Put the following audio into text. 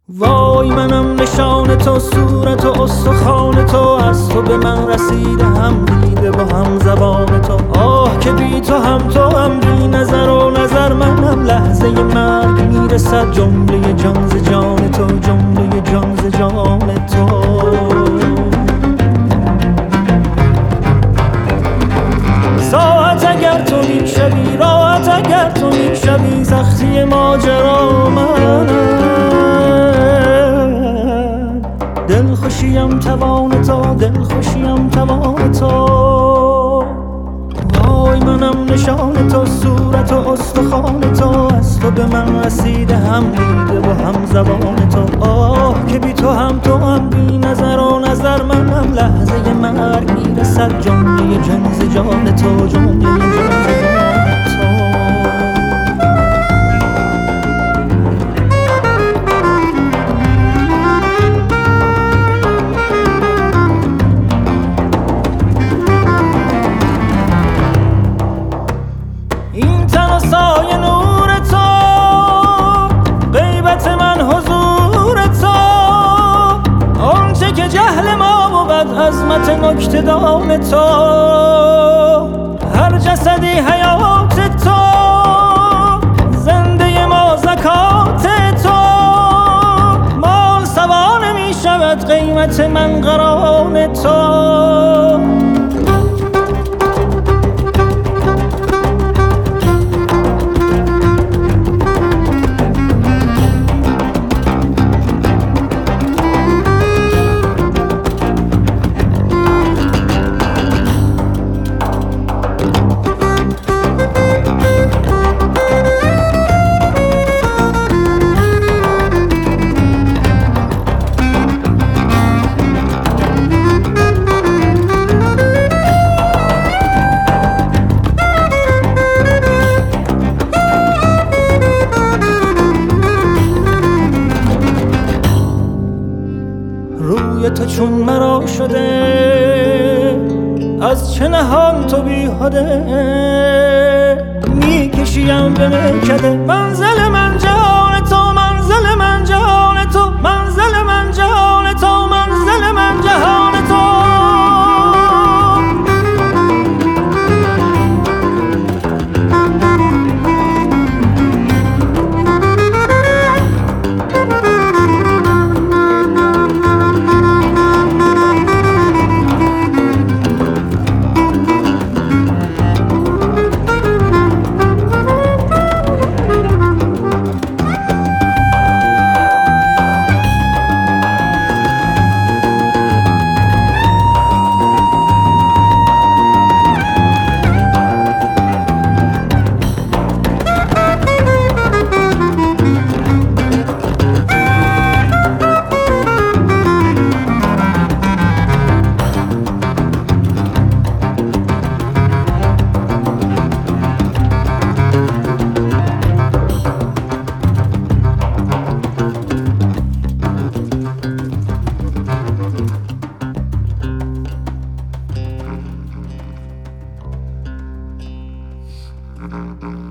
وای منم نشان تو، صورت و استخوان تو، از تو به من رسیده، هم دیده با هم زبان تو. آه که بی تو هم بی نظر و نظر منم، لحظه مرگ میرسد جمله جان ز جان تو، جمله جان ز جان تو. ساعت اگر تو میشوی، راحت اگر تو میشوی، سختی ماجرا منم، دلخوشیم توان تو، دلخوشیم توان تو. وای منم نشان تو، صورت و استخوان تو، از تو به من رسیده، هم دیده و هم زبان تو. آه که بی تو هم بی نظر و نظر منم، لحظه مرگ میرسد جمله جان ز جان تو، جمله جان ز جان تو. این تن و سایه نور تو، غیبت من حضور تو، آنچه که جهل ما بود عظمت نکته دان تو. هر جسدی حیات تو، زنده ما زکات تو، مال سوا نمی شود قیمت من قران تو. روی تو چون مرا شده، از چه نهان تو بیهده، میکشیم به میکده. منزل من جان تو، منزل من جان تو، منزل من جان تو، منزل من جهان تو. Mm-hmm.